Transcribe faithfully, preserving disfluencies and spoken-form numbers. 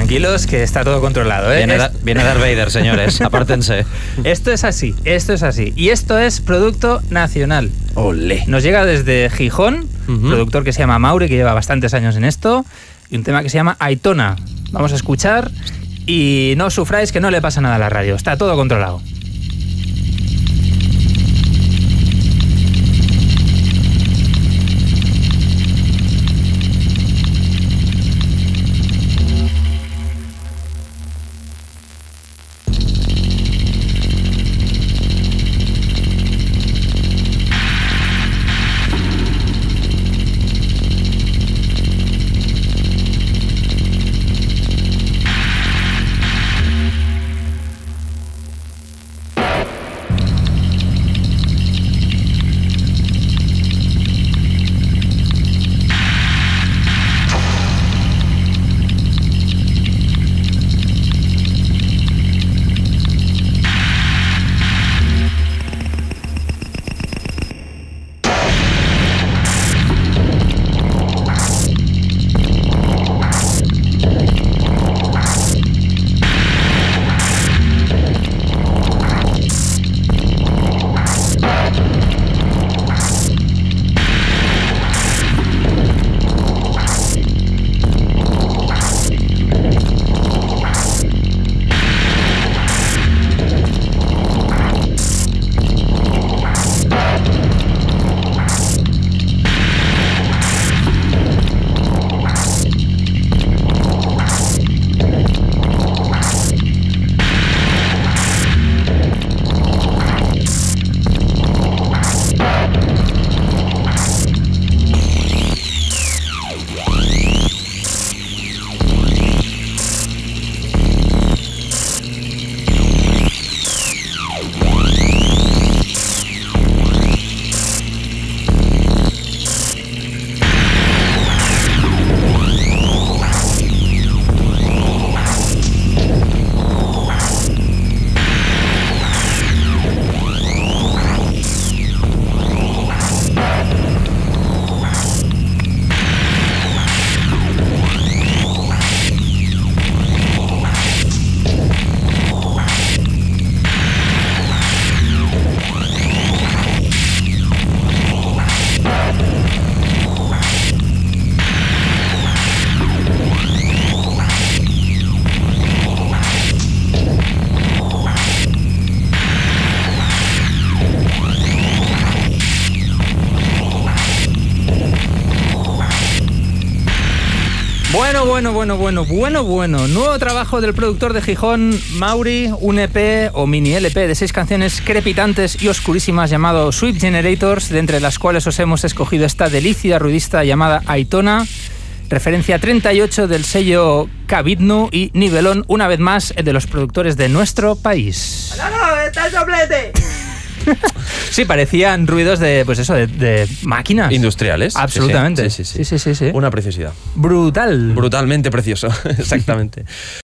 tranquilos, que está todo controlado, ¿eh? Viene, es... da, viene Darth Vader, señores, apártense. Esto es así, esto es así. Y esto es producto nacional. Olé. Nos llega desde Gijón, uh-huh. productor que se llama Mauri, que lleva bastantes años en esto, y un tema que se llama Aitona. Vamos a escuchar y no sufráis que no le pasa nada a la radio, está todo controlado. Bueno, bueno, bueno, bueno, bueno, bueno. Nuevo trabajo del productor de Gijón, Mauri, un E P o mini L P de seis canciones crepitantes y oscurísimas llamado Sweep Generators, de entre las cuales os hemos escogido esta delicia ruidista llamada Aitona, referencia treinta y ocho del sello Cabidnu y nivelón, una vez más, de los productores de nuestro país. ¡No, no! ¡Está el doblete! Sí, parecían ruidos de, pues eso, de, de máquinas. Industriales. Absolutamente. Sí sí sí. sí, sí, sí, sí. Una preciosidad. Brutal. Brutalmente precioso, exactamente.